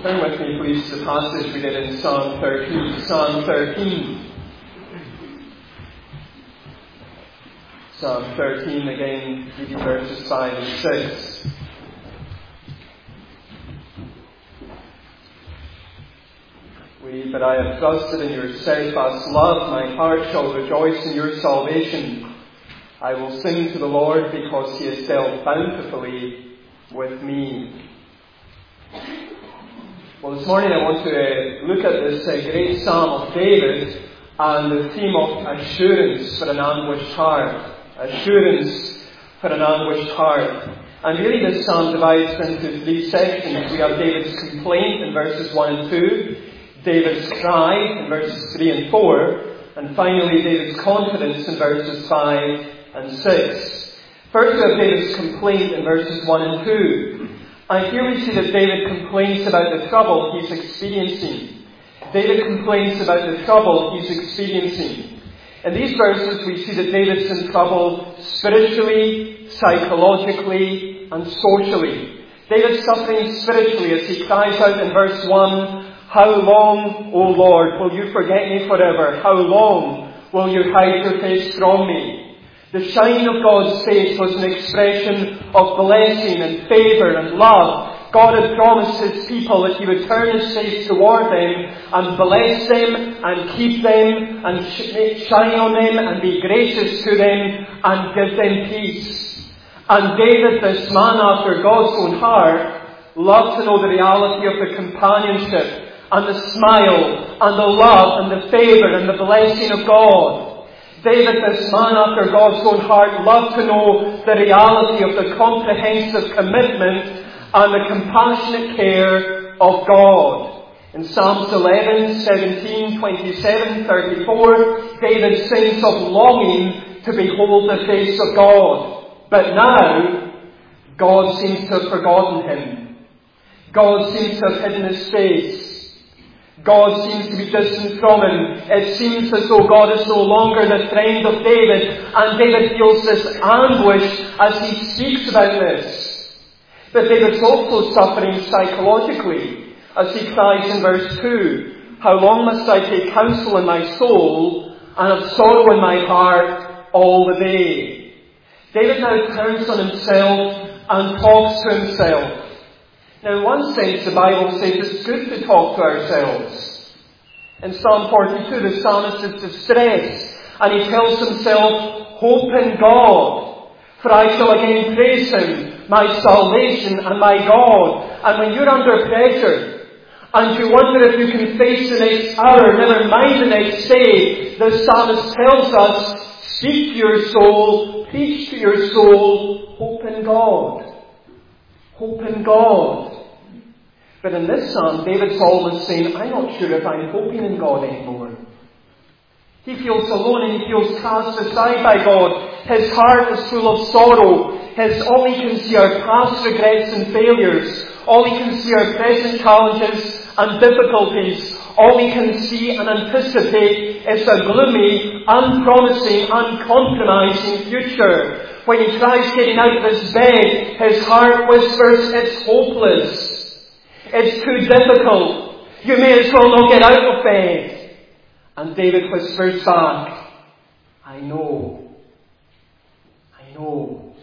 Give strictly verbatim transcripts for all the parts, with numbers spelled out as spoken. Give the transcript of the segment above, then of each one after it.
Turn with me, please, to the passage we did in Psalm thirteen. Psalm thirteen. Psalm thirteen, again, reading verses five and six. We, but I have trusted in your steadfast love. My heart shall rejoice in your salvation. I will sing to the Lord because he has dealt bountifully with me. Well, this morning I want to uh, look at this uh, great Psalm of David and the theme of assurance for an anguished heart. Assurance for an anguished heart. And really this Psalm divides into three sections. We have David's complaint in verses one and two, David's cry in verses three and four, and finally David's confidence in verses five and six. First we have David's complaint in verses one and two. And here we see that David complains about the trouble he's experiencing. David complains about the trouble he's experiencing. In these verses we see that David's in trouble spiritually, psychologically, and socially. David's suffering spiritually as he cries out in verse one, "How long, O Lord, will you forget me forever? How long will you hide your face from me?" The shining of God's face was an expression of blessing and favour and love. God had promised his people that he would turn his face toward them and bless them and keep them and shine on them and be gracious to them and give them peace. And David, this man after God's own heart, loved to know the reality of the companionship and the smile and the love and the favour and the blessing of God. David, this man after God's own heart, loved to know the reality of the comprehensive commitment and the compassionate care of God. In Psalms eleven, seventeen, twenty-seven, thirty-four, David sings of longing to behold the face of God. But now, God seems to have forgotten him. God seems to have hidden his face. God seems to be distant from him. It seems as though God is no longer the friend of David, and David feels this anguish as he speaks about this. But David's also suffering psychologically, as he cries in verse two, "How long must I take counsel in my soul, and have sorrow in my heart all the day?" David now turns on himself and talks to himself. Now, in one sense, the Bible says it's good to talk to ourselves. In Psalm forty-two, the psalmist is distressed, and he tells himself, "Hope in God, for I shall again praise him, my salvation and my God." And when you're under pressure, and you wonder if you can face the next hour, never mind the next day, the psalmist tells us, speak to your soul, preach to your soul, hope in God. Hope in God. But in this psalm, David's always saying, I'm not sure if I'm hoping in God anymore. He feels alone and he feels cast aside by God. His heart is full of sorrow. His, all he can see are past regrets and failures. All he can see are present challenges and difficulties. All he can see and anticipate is a gloomy, unpromising, uncompromising future. When he tries getting out of his bed, his heart whispers, it's hopeless. It's too difficult. You may as well not get out of bed. And David whispers back, I know. I know.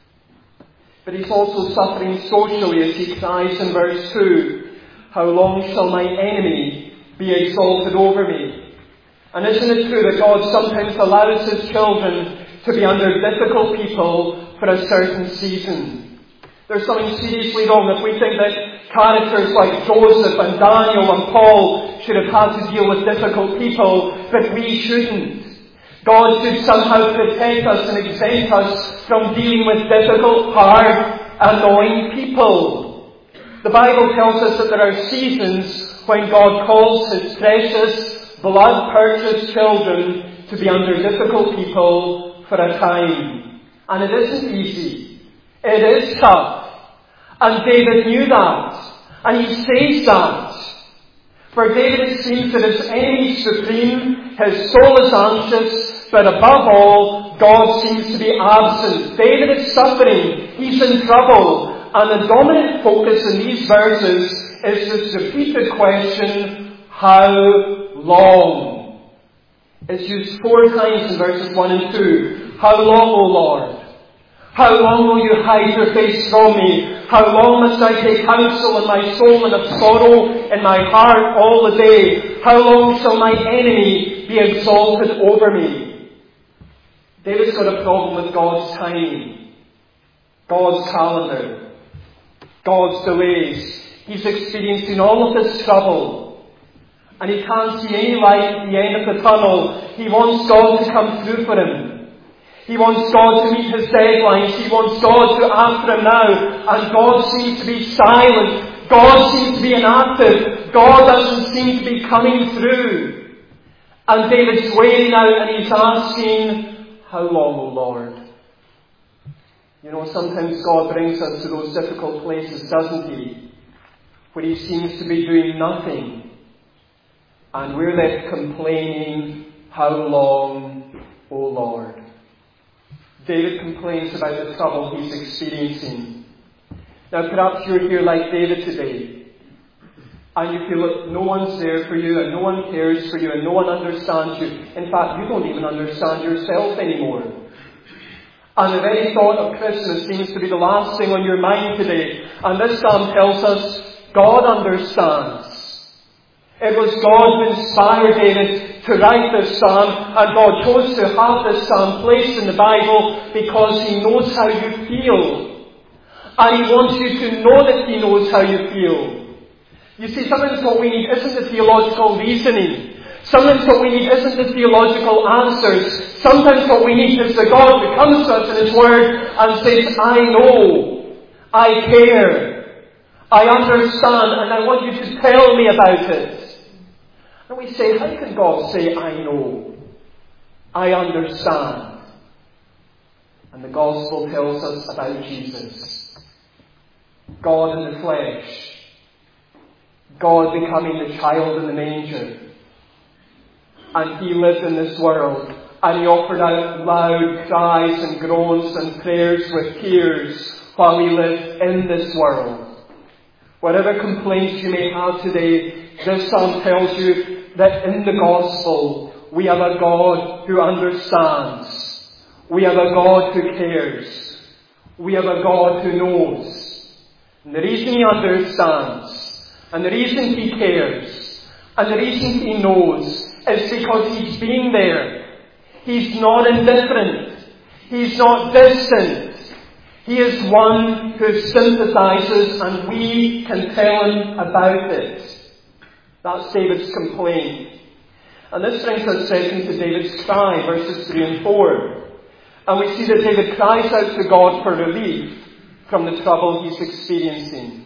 But he's also suffering socially as he cries in verse two, how long shall my enemy be exalted over me? And isn't it true that God sometimes allows his children to be under difficult people for a certain season? There's something seriously wrong if we think that characters like Joseph and Daniel and Paul should have had to deal with difficult people, but we shouldn't. God should somehow protect us and exempt us from dealing with difficult, hard, annoying people. The Bible tells us that there are seasons when God calls his precious, blood-purchased children to be under difficult people for a time. And it isn't easy. It is tough. And David knew that. And he says that. For David it seems that his enemy is supreme, his soul is anxious, but above all, God seems to be absent. David is suffering. He's in trouble. And the dominant focus in these verses is this repeated question, how long? It's used four times in verses one and two. How long, O Lord? How long will you hide your face from me? How long must I take counsel in my soul and have sorrow in my heart all the day? How long shall my enemy be exalted over me? David's got a problem with God's timing, God's calendar, God's delays. He's experiencing all of this trouble, and he can't see any light at the end of the tunnel. He wants God to come through for him. He wants God to meet his deadlines. He wants God to act for him now. And God seems to be silent. God seems to be inactive. God doesn't seem to be coming through. And David's waiting out and he's asking, how long, O Lord? You know, sometimes God brings us to those difficult places, doesn't he? Where he seems to be doing nothing. And we're left complaining, how long, O Lord? David complains about the trouble he's experiencing. Now perhaps you're here like David today, and you feel that no one's there for you, and no one cares for you, and no one understands you. In fact, you don't even understand yourself anymore. And the very thought of Christmas seems to be the last thing on your mind today. And this psalm tells us God understands. It was God who inspired David to write this psalm, and God chose to have this psalm placed in the Bible because he knows how you feel. And he wants you to know that he knows how you feel. You see, sometimes what we need isn't the theological reasoning. Sometimes what we need isn't the theological answers. Sometimes what we need is the God who comes to us in his word and says, I know, I care, I understand, and I want you to tell me about it. And we say, how can God say, I know, I understand? And the Gospel tells us about Jesus. God in the flesh. God becoming the child in the manger. And he lived in this world. And he offered out loud cries and groans and prayers with tears while he lived in this world. Whatever complaints you may have today, this psalm tells you that in the Gospel we have a God who understands. We have a God who cares. We have a God who knows. And the reason he understands, and the reason he cares, and the reason he knows is because he's been there. He's not indifferent. He's not distant. He is one who sympathizes, and we can tell him about it. That's David's complaint. And this brings us second to David's cry, verses three and four. And we see that David cries out to God for relief from the trouble he's experiencing.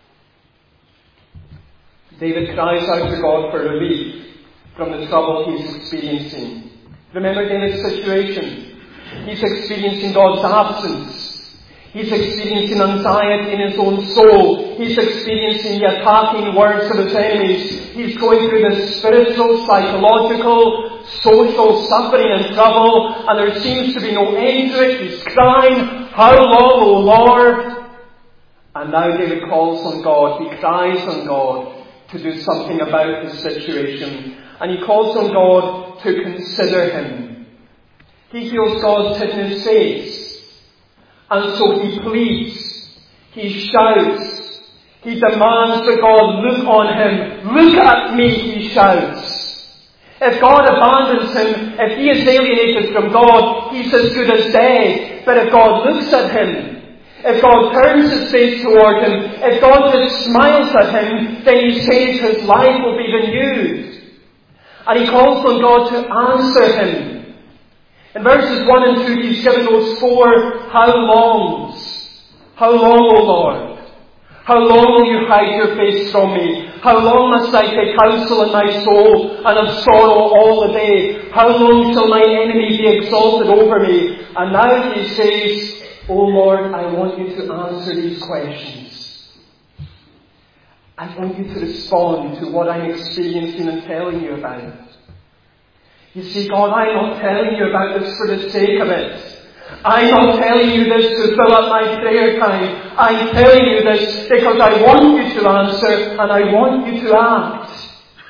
David cries out to God for relief from the trouble he's experiencing. Remember David's situation. He's experiencing God's absence. He's experiencing anxiety in his own soul. He's experiencing the attacking words of his enemies. He's going through this spiritual, psychological, social suffering and trouble, and there seems to be no end to it. He's crying, how long, O Lord? And now David calls on God. He cries on God to do something about the situation. And he calls on God to consider him. He feels God's hidden his face. And so he pleads, he shouts, he demands that God look on him. Look at me, he shouts. If God abandons him, if he is alienated from God, he's as good as dead. But if God looks at him, if God turns his face toward him, if God just smiles at him, then he says his life will be renewed. And he calls on God to answer him. In verses one and two, he's given those four how longs. How long, O Lord? How long will you hide your face from me? How long must I take counsel in my soul and have sorrow all the day? How long shall my enemy be exalted over me? And now he says, O Lord, I want you to answer these questions. I want you to respond to what I'm experiencing and telling you about. You see, God, I'm not telling you about this for the sake of it. I'm not telling you this to fill up my prayer time. I'm telling you this because I want you to answer and I want you to act.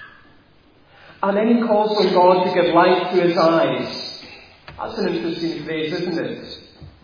And then he calls on God to give light to his eyes. That's an interesting phrase, isn't it?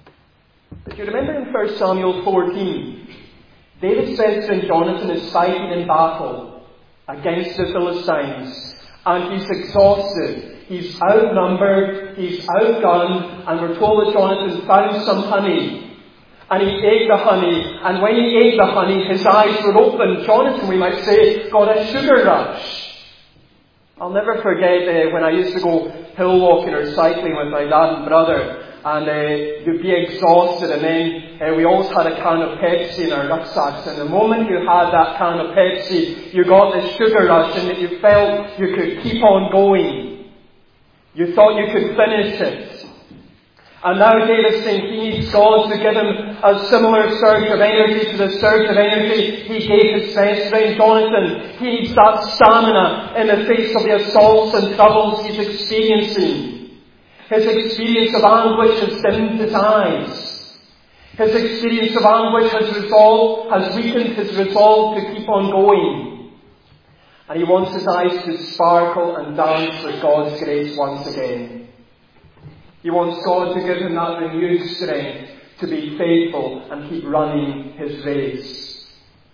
But you remember in First Samuel fourteen, David says when Jonathan is fighting in battle against the Philistines, and he's exhausted, he's outnumbered, he's outgunned, and we're told that Jonathan found some honey. And he ate the honey, and when he ate the honey, his eyes were opened. Jonathan, we might say, got a sugar rush. I'll never forget uh, when I used to go hill walking or cycling with my dad and brother, and uh, you'd be exhausted, and then uh, we always had a can of Pepsi in our rucksacks, and the moment you had that can of Pepsi, you got this sugar rush, and that you felt you could keep on going. You thought you could finish it. And now David's saying he needs God to give him a similar surge of energy to the surge of energy he gave his best friend Jonathan. He needs that stamina in the face of the assaults and troubles he's experiencing. His experience of anguish has dimmed his eyes. His experience of anguish has resolved, has weakened his resolve to keep on going. And he wants his eyes to sparkle and dance with God's grace once again. He wants God to give him that renewed strength to be faithful and keep running his race.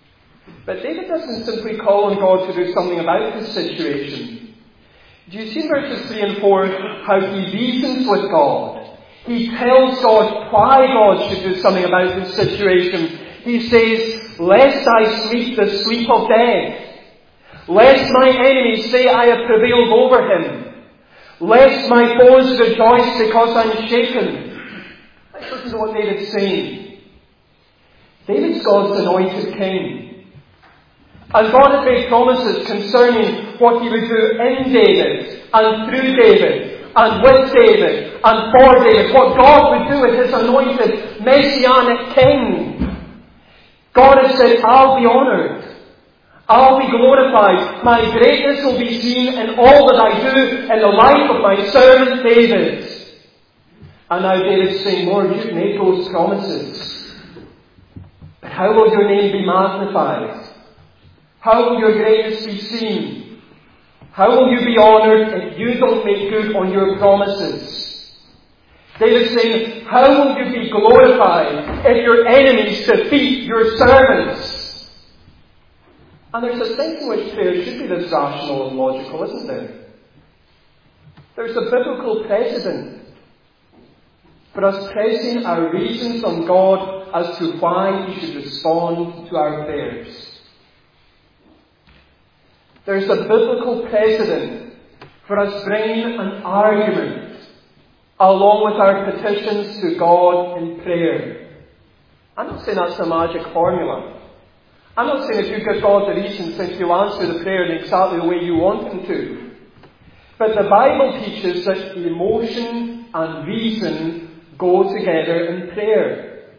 But David doesn't simply call on God to do something about his situation. Do you see in verses three and four how he reasons with God? He tells God why God should do something about his situation. He says, "Lest I sleep the sleep of death, lest my enemies say I have prevailed over him, lest my foes rejoice because I'm shaken." Let's listen to what David's saying. David's God's anointed king. And God had made promises concerning what he would do in David, and through David, and with David, and for David. What God would do with his anointed messianic king. God has said, "I'll be honoured. I'll be glorified. My greatness will be seen in all that I do in the life of my servant David." And now David's saying, "Lord, you've made those promises. But how will your name be magnified? How will your greatness be seen? How will you be honoured if you don't make good on your promises?" David's saying, how will you be glorified if your enemies defeat your servants? And there's a sense in which prayer should be this rational and logical, isn't there? There's a biblical precedent for us pressing our reasons on God as to why He should respond to our prayers. There's a biblical precedent for us bringing an argument along with our petitions to God in prayer. I'm not saying that's a magic formula. I'm not saying if you give God the reasons, then He'll answer the prayer in exactly the way you want Him to. But the Bible teaches that emotion and reason go together in prayer.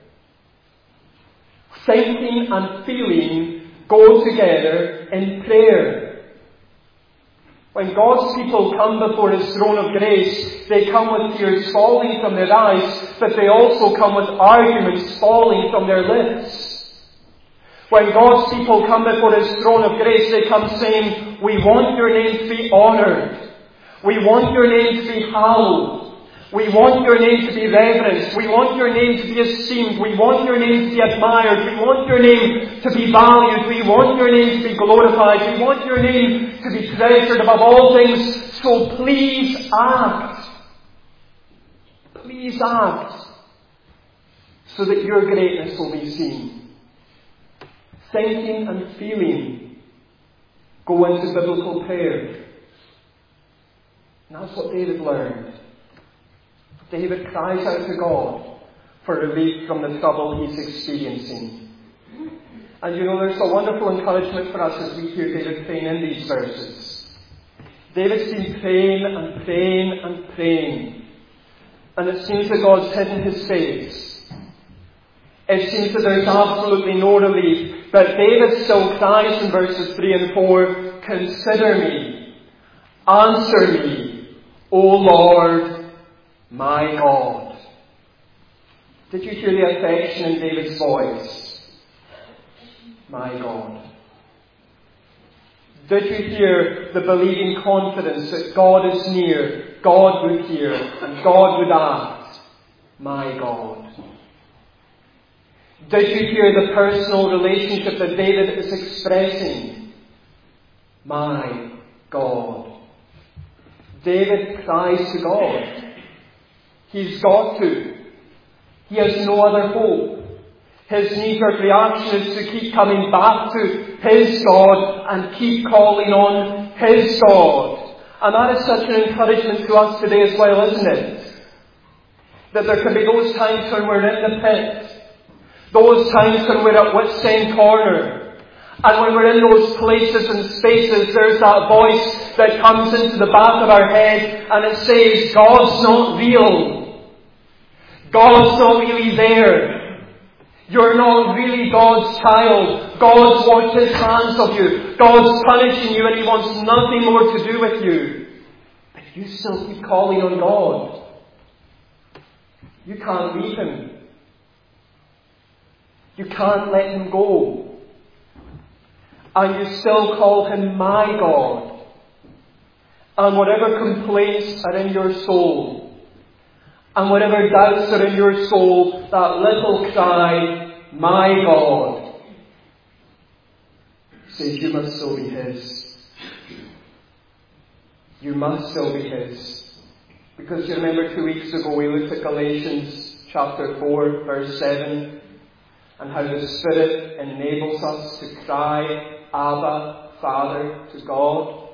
Thinking and feeling go together in prayer. When God's people come before His throne of grace, they come with tears falling from their eyes, but they also come with arguments falling from their lips. When God's people come before His throne of grace, they come saying, "We want your name to be honoured. We want your name to be hallowed. We want your name to be reverenced. We want your name to be esteemed. We want your name to be admired. We want your name to be valued. We want your name to be glorified. We want your name to be treasured above all things. So please act. Please act so that your greatness will be seen." Thinking and feeling go into biblical prayer. And that's what David learned. David cries out to God for relief from the trouble he's experiencing. And you know, there's a wonderful encouragement for us as we hear David praying in these verses. David's been praying and praying and praying. And it seems that God's hidden His face. It seems that there's absolutely no relief. But David still cries in verses three and four, "Consider me, answer me, O Lord, my God." Did you hear the affection in David's voice? My God. Did you hear the believing confidence that God is near, God would hear, and God would act? My God. Did you hear the personal relationship that David is expressing? My God. David cries to God. He's got to. He has no other hope. His knee-jerk reaction is to keep coming back to his God and keep calling on his God. And that is such an encouragement to us today as well, isn't it? That there can be those times when we're in the pit. Those times when we're at wit's end corner. And when we're in those places and spaces, there's that voice that comes into the back of our head and it says, God's not real. God's not really there. You're not really God's child. God's washed His hands of you. God's punishing you and He wants nothing more to do with you. But you still keep calling on God. You can't leave Him. You can't let Him go. And you still call Him my God. And whatever complaints are in your soul, and whatever doubts are in your soul, that little cry, my God, says you must still be His. You must still be His. Because you remember two weeks ago we looked at Galatians chapter four, verse seven, and how the Spirit enables us to cry, Abba, Father, to God.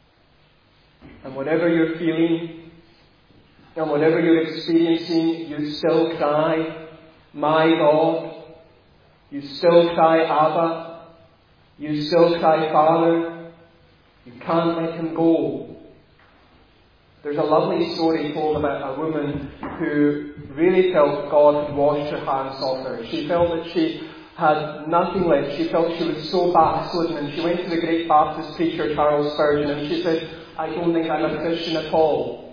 And whatever you're feeling, and whatever you're experiencing, you still cry, my God. You still cry, Abba. You still cry, Father. You can't let Him go. There's a lovely story told about a woman who really felt God had washed her hands off her. She felt that she had nothing left. She felt she was so backslidden, and she went to the great Baptist preacher Charles Spurgeon and she said, I don't think I'm a Christian at all.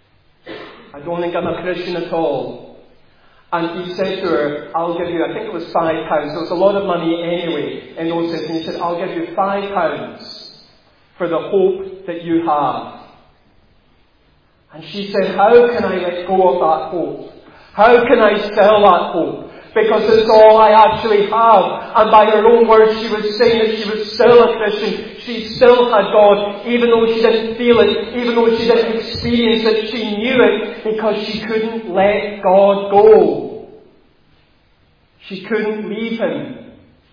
I don't think I'm a Christian at all. And he said to her, I'll give you, I think it was five pounds. It was a lot of money anyway in those days. And he said, I'll give you five pounds for the hope that you have. And she said, how can I let go of that hope? How can I sell that hope? Because it's all I actually have. And by her own words, she was saying that she was still a Christian. She still had God, even though she didn't feel it, even though she didn't experience it, she knew it because she couldn't let God go. She couldn't leave Him.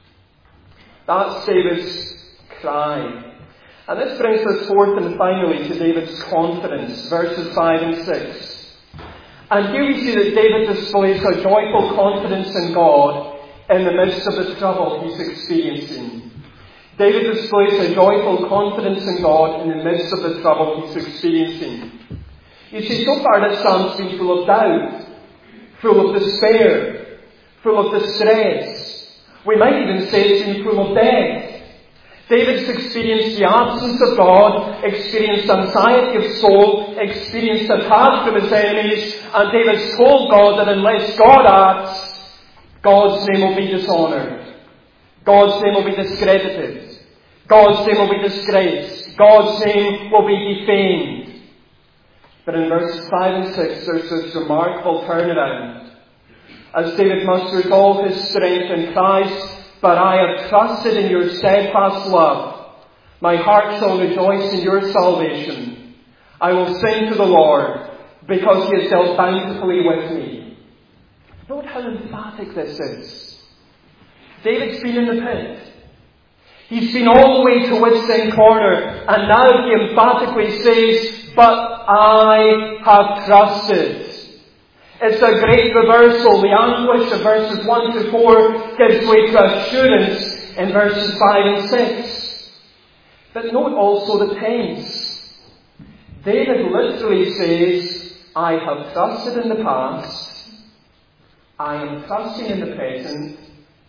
That's David's cry. And this brings us forth and finally to David's confidence, verses five and six. And here we see that David displays a joyful confidence in God in the midst of the trouble he's experiencing. David displays a joyful confidence in God in the midst of the trouble he's experiencing. You see, so far this psalm's been full of doubt, full of despair, full of distress. We might even say it's been full of death. David's experienced the absence of God, experienced anxiety of soul, experienced attack from his enemies, and David's told God that unless God acts, God's name will be dishonoured. God's name will be discredited. God's name will be disgraced. God's name will be defamed. But in verses five and six, there's this remarkable turnaround. As David musters all his strength and cries, but I have trusted in your steadfast love. My heart shall rejoice in your salvation. I will sing to the Lord, because He has dealt bountifully with me. Note how emphatic this is. David's been in the pit. He's been all the way to wit's end corner, and now he emphatically says, but I have trusted. It's a great reversal. The anguish of verses one to four gives way to assurance in verses five and six. But note also the tense. David literally says, I have trusted in the past, I am trusting in the present,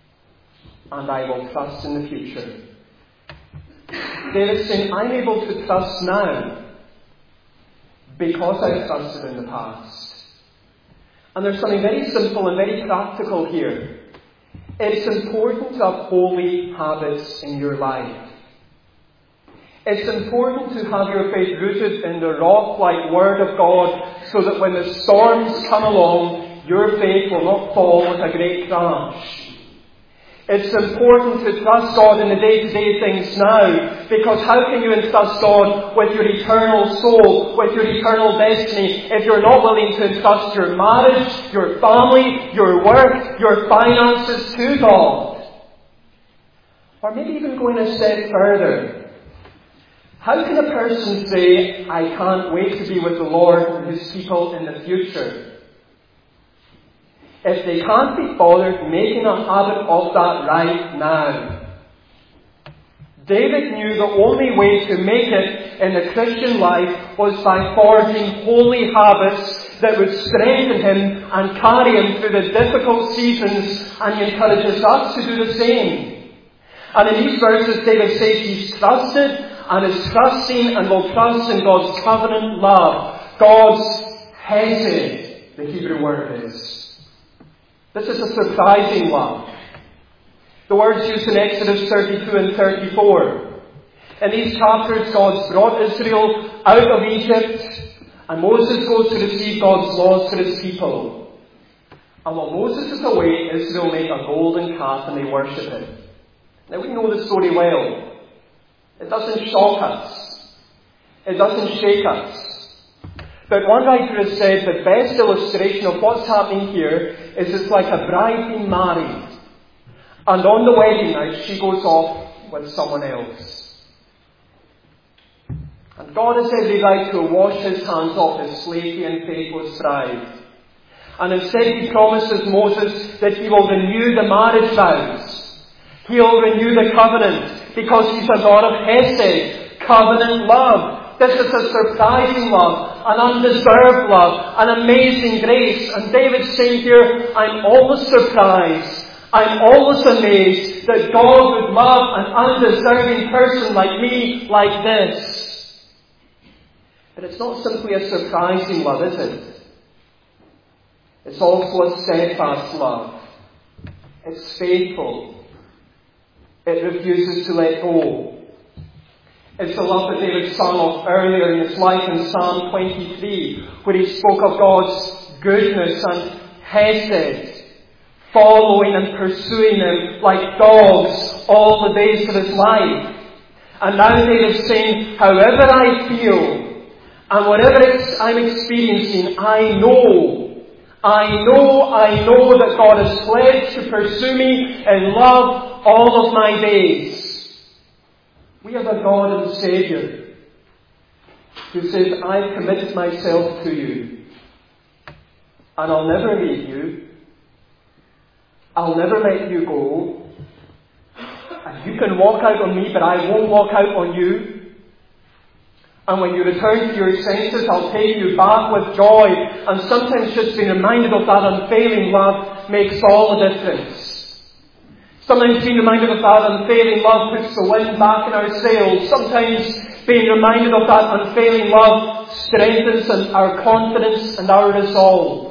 and I will trust in the future. David's saying, I'm able to trust now because I trusted in the past. And there's something very simple and very practical here. It's important to have holy habits in your life. It's important to have your faith rooted in the rock-like Word of God, so that when the storms come along, your faith will not fall with a great crash. It's important to trust God in the day-to-day things now, because how can you entrust God with your eternal soul, with your eternal destiny, if you're not willing to entrust your marriage, your family, your work, your finances to God? Or maybe even going a step further. How can a person say, I can't wait to be with the Lord and His people in the future, if they can't be bothered making a habit of that right now? David knew the only way to make it in the Christian life was by forging holy habits that would strengthen him and carry him through the difficult seasons, and he encourages us to do the same. And in these verses, David says he's trusted and is trusting and will trust in God's covenant love. God's hesed, the Hebrew word is. This is a surprising love. The words used in Exodus thirty-two and thirty-four. In these chapters, God brought Israel out of Egypt, and Moses goes to receive God's laws for His people. And while Moses is away, Israel make a golden calf and they worship it. Now we know the story well. It doesn't shock us. It doesn't shake us. But one writer has said the best illustration of what's happening here is it's like a bride being married, and on the wedding night she goes off with someone else. And God has every right to wash His hands off His slaty and faithless bride. And instead He promises Moses that He will renew the marriage vows. He'll renew the covenant, because He's a God of Hesed, covenant love. This is a surprising love, an undeserved love, an amazing grace. And David's saying here, I'm almost surprised, I'm almost amazed that God would love an undeserving person like me like this. But it's not simply a surprising love, is it? It's also a steadfast love. It's faithful. It refuses to let go. It's the love that David sung of earlier in his life in Psalm twenty-three, where he spoke of God's goodness and hesed, following and pursuing him like dogs all the days of his life. And now David's saying, however I feel, and whatever it's I'm experiencing, I know, I know, I know that God has pledged to pursue me in love all of my days. We have a God and Saviour who says, I've committed myself to you, and I'll never leave you. I'll never let you go. And you can walk out on me, but I won't walk out on you. And when you return to your senses, I'll take you back with joy. And sometimes just being reminded of that unfailing love makes all the difference. Sometimes being reminded of that unfailing love puts the wind back in our sails. Sometimes being reminded of that unfailing love strengthens our confidence and our resolve.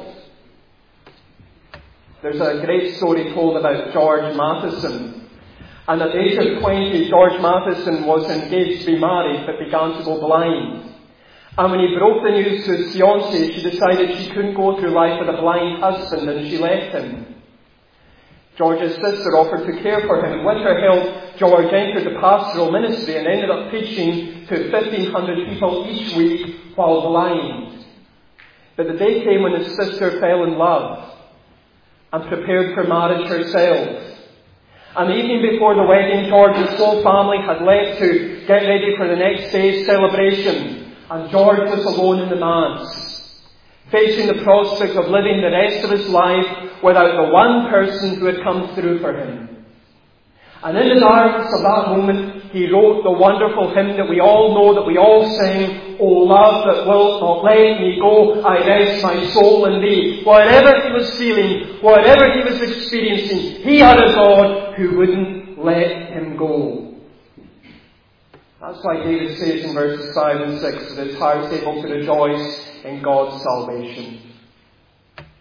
There's a great story told about George Matheson. And at the age of twenty, George Matheson was engaged to be married, but began to go blind. And when he broke the news to his fiancée, she decided she couldn't go through life with a blind husband, and she left him. George's sister offered to care for him. With her help, George entered the pastoral ministry and ended up preaching to fifteen hundred people each week while blind. But the day came when his sister fell in love and prepared for marriage herself. And the evening before the wedding, George's whole family had left to get ready for the next day's celebration. And George was alone in the manse, facing the prospect of living the rest of his life without the one person who had come through for him. And in the darkness of that moment, he wrote the wonderful hymn that we all know, that we all sing, O love that wilt not let me go, I rest my soul in thee. Whatever he was feeling, whatever he was experiencing, he had a God who wouldn't let him go. That's why David says in verses five and six that his heart's able to rejoice in God's salvation.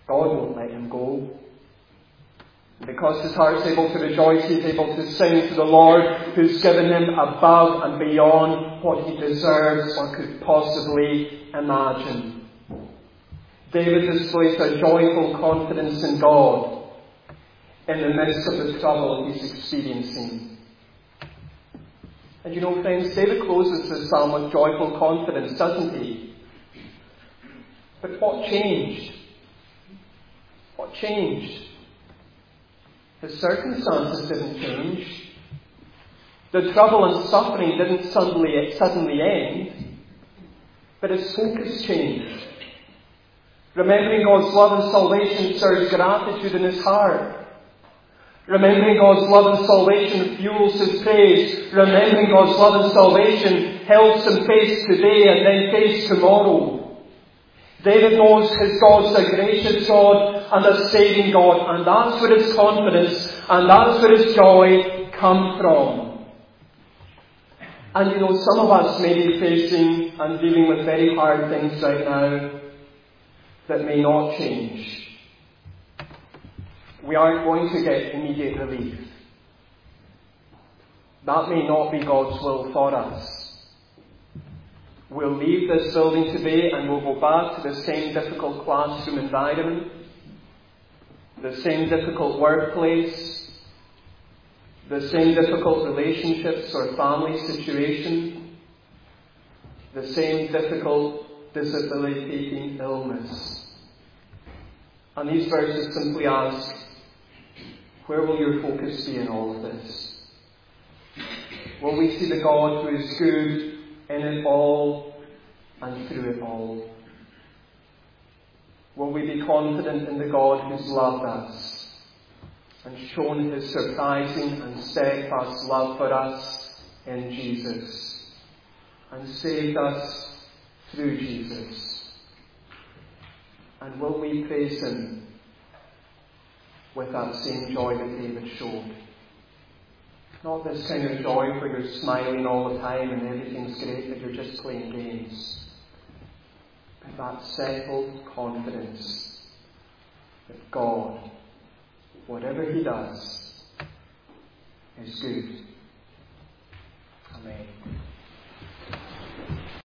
God won't let him go. Because his heart's able to rejoice, he's able to sing to the Lord who's given him above and beyond what he deserves or could possibly imagine. David displays a joyful confidence in God in the midst of the trouble he's experiencing. And you know, friends, David closes this psalm with joyful confidence, doesn't he? But what changed? What changed? His circumstances didn't change. The trouble and suffering didn't suddenly, suddenly end. But his focus changed. Remembering God's love and salvation stirs gratitude in his heart. Remembering God's love and salvation fuels his praise. Remembering God's love and salvation helps him face today and then face tomorrow. David knows his God's a gracious God and a saving God, and that's where his confidence and that's where his joy come from. And you know, some of us may be facing and dealing with very hard things right now that may not change. We aren't going to get immediate relief. That may not be God's will for us. We'll leave this building today and we'll go back to the same difficult classroom environment, the same difficult workplace, the same difficult relationships or family situation, the same difficult debilitating illness. And these verses simply ask, where will your focus be in all of this? Will we see the God who is good in it all and through it all? Will we be confident in the God who's loved us and shown his surprising and steadfast love for us in Jesus and saved us through Jesus? And will we praise him with that same joy that David showed? Not this kind of joy where you're smiling all the time and everything's great, but you're just playing games. But that settled confidence that God, whatever he does, is good. Amen.